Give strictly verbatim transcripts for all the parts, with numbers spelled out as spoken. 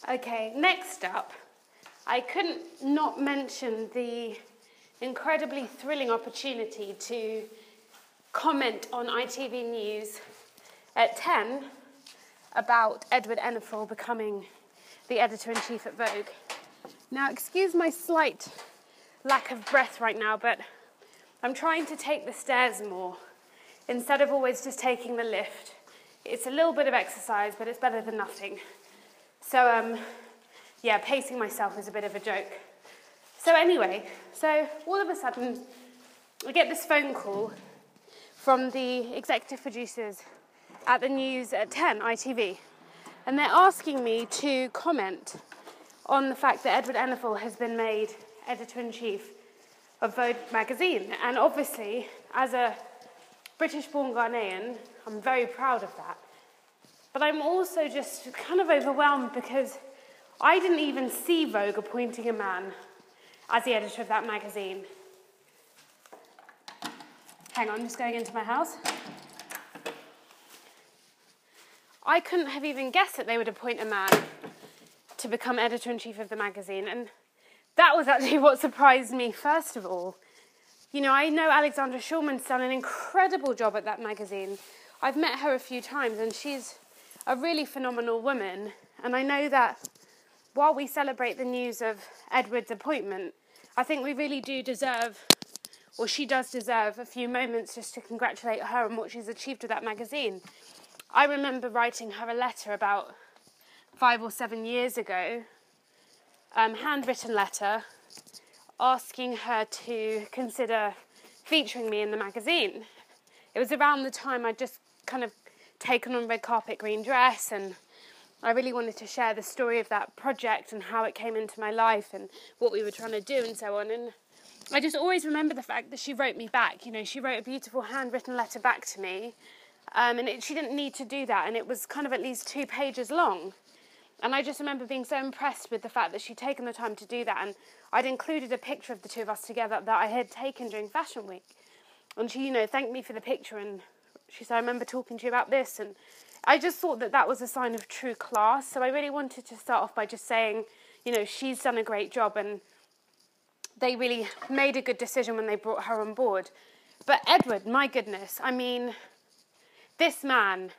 Okay, next up, I couldn't not mention the incredibly thrilling opportunity to comment on I T V News at ten about Edward Enninful becoming the editor-in-chief at Vogue. Now, excuse my slight lack of breath right now, but I'm trying to take the stairs more instead of always just taking the lift. It's a little bit of exercise, but it's better than nothing. So, um, yeah, pacing myself is a bit of a joke. So anyway, so all of a sudden, I get this phone call from the executive producers at the news at ten, I T V, and they're asking me to comment on the fact that Edward Enninful has been made editor-in-chief of Vogue magazine. And obviously, as a British-born Ghanaian, I'm very proud of that. But I'm also just kind of overwhelmed because I didn't even see Vogue appointing a man as the editor of that magazine. Hang on, I'm just going into my house. I couldn't have even guessed that they would appoint a man to become editor-in-chief of the magazine. And that was actually what surprised me, first of all. You know, I know Alexandra Shulman's done an incredible job at that magazine. I've met her a few times, and she's a really phenomenal woman. And I know that while we celebrate the news of Edward's appointment, I think we really do deserve, or she does deserve, a few moments just to congratulate her on what she's achieved with that magazine. I remember writing her a letter about five or seven years ago, um, handwritten letter, asking her to consider featuring me in the magazine. It was around the time I'd just kind of taken on red carpet green dress, and I really wanted to share the story of that project and how it came into my life and what we were trying to do and so on. And I just always remember the fact that she wrote me back. You know, she wrote a beautiful handwritten letter back to me, um, and it, she didn't need to do that, and it was kind of at least two pages long. And I just remember being so impressed with the fact that she'd taken the time to do that, and I'd included a picture of the two of us together that I had taken during Fashion Week. And she, you know, thanked me for the picture, and she said, I remember talking to you about this, and I just thought that that was a sign of true class. So I really wanted to start off by just saying, you know, she's done a great job, and they really made a good decision when they brought her on board. But Edward, my goodness, I mean, this man,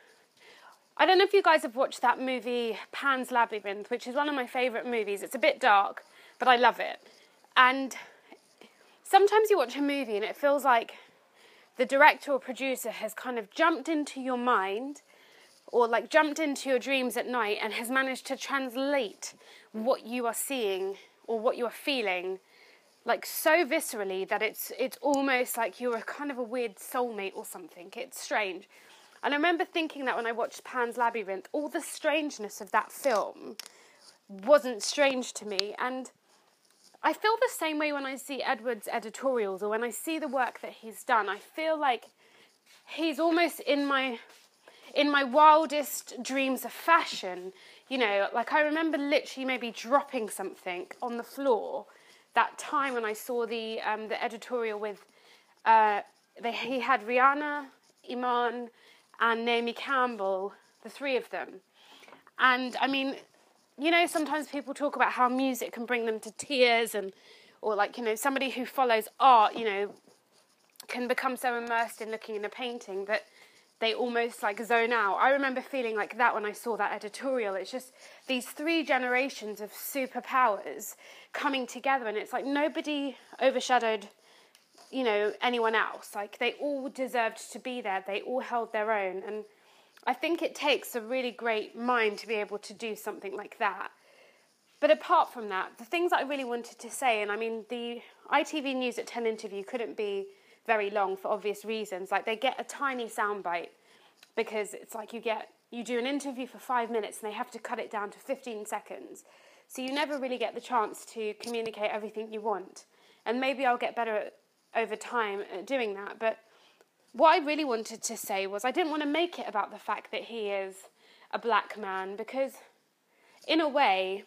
I don't know if you guys have watched that movie Pan's Labyrinth, which is one of my favourite movies. It's a bit dark, but I love it. And sometimes you watch a movie and it feels like the director or producer has kind of jumped into your mind, or like jumped into your dreams at night and has managed to translate what you are seeing or what you are feeling like so viscerally that it's it's almost like you're a kind of a weird soulmate or something. It's strange. And I remember thinking that when I watched Pan's Labyrinth, all the strangeness of that film wasn't strange to me. And I feel the same way when I see Edward's editorials or when I see the work that he's done. I feel like he's almost in my in my wildest dreams of fashion. You know, like I remember literally maybe dropping something on the floor that time when I saw the um, the editorial with, uh, they, he had Rihanna, Iman, and Naomi Campbell, the three of them. And I mean, you know, sometimes people talk about how music can bring them to tears, and or like, you know, somebody who follows art, you know, can become so immersed in looking in a painting that they almost like zone out. I remember feeling like that when I saw that editorial. It's just these three generations of superpowers coming together, and it's like nobody overshadowed, you know, anyone else. Like they all deserved to be there. They all held their own. And I think it takes a really great mind to be able to do something like that. But apart from that, the things that I really wanted to say, and I mean, the I T V News at ten interview couldn't be very long for obvious reasons. Like they get a tiny soundbite because it's like you get, you do an interview for five minutes and they have to cut it down to fifteen seconds. So you never really get the chance to communicate everything you want. And maybe I'll get better at, over time at doing that. But what I really wanted to say was I didn't want to make it about the fact that he is a black man, because in a way,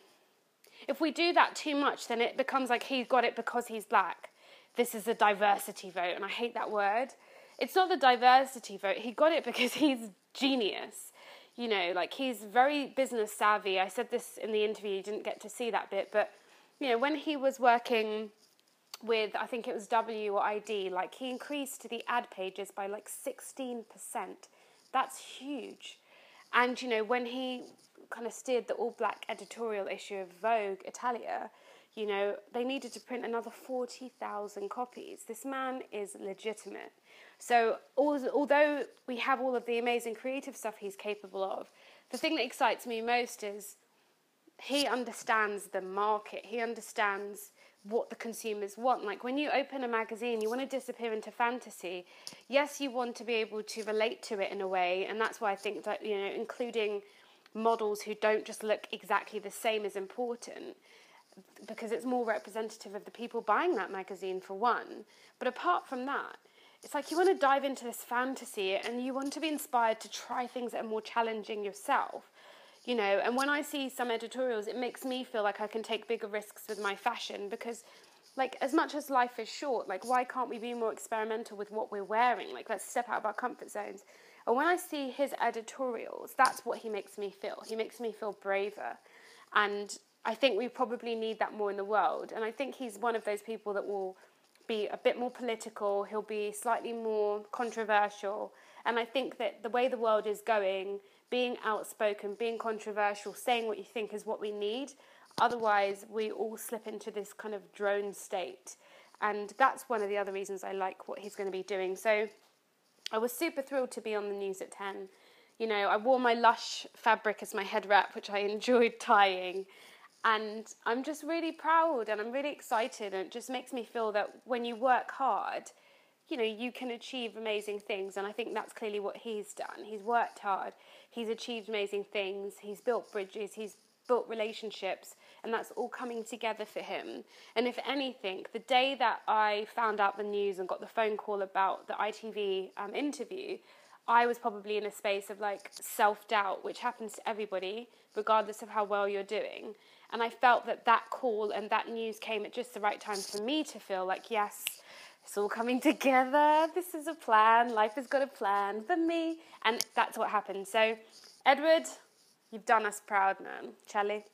if we do that too much, then it becomes like he got it because he's black. This is a diversity vote, and I hate that word. It's not the diversity vote. He got it because he's genius. You know, like, he's very business savvy. I said this in the interview, you didn't get to see that bit, but, you know, when he was working with, I think it was W or I D, like, he increased the ad pages by like sixteen percent. That's huge. And, you know, when he kind of steered the all-black editorial issue of Vogue Italia, you know, they needed to print another forty thousand copies. This man is legitimate. So although we have all of the amazing creative stuff he's capable of, the thing that excites me most is he understands the market. He understands what the consumers want. Like, when you open a magazine, you want to disappear into fantasy. Yes, you want to be able to relate to it in a way, and that's why I think that, you know, including models who don't just look exactly the same is important, because it's more representative of the people buying that magazine, for one. But apart from that, it's like you want to dive into this fantasy and you want to be inspired to try things that are more challenging yourself. You know, and when I see some editorials, it makes me feel like I can take bigger risks with my fashion, because, like, as much as life is short, like, why can't we be more experimental with what we're wearing? Like, let's step out of our comfort zones. And when I see his editorials, that's what he makes me feel. He makes me feel braver. And I think we probably need that more in the world. And I think he's one of those people that will be a bit more political. He'll be slightly more controversial. And I think that the way the world is going, being outspoken, being controversial, saying what you think is what we need. Otherwise, we all slip into this kind of drone state. And that's one of the other reasons I like what he's going to be doing. So I was super thrilled to be on the news at ten. You know, I wore my Lush fabric as my head wrap, which I enjoyed tying. And I'm just really proud and I'm really excited. And it just makes me feel that when you work hard, you know, you can achieve amazing things. And I think that's clearly what he's done. He's worked hard. He's achieved amazing things. He's built bridges. He's built relationships. And that's all coming together for him. And if anything, the day that I found out the news and got the phone call about the I T V um, interview, I was probably in a space of, like, self-doubt, which happens to everybody, regardless of how well you're doing. And I felt that that call and that news came at just the right time for me to feel like, yes, it's all coming together. This is a plan. Life has got a plan for me. And that's what happened. So, Edward, you've done us proud, man. Charlie.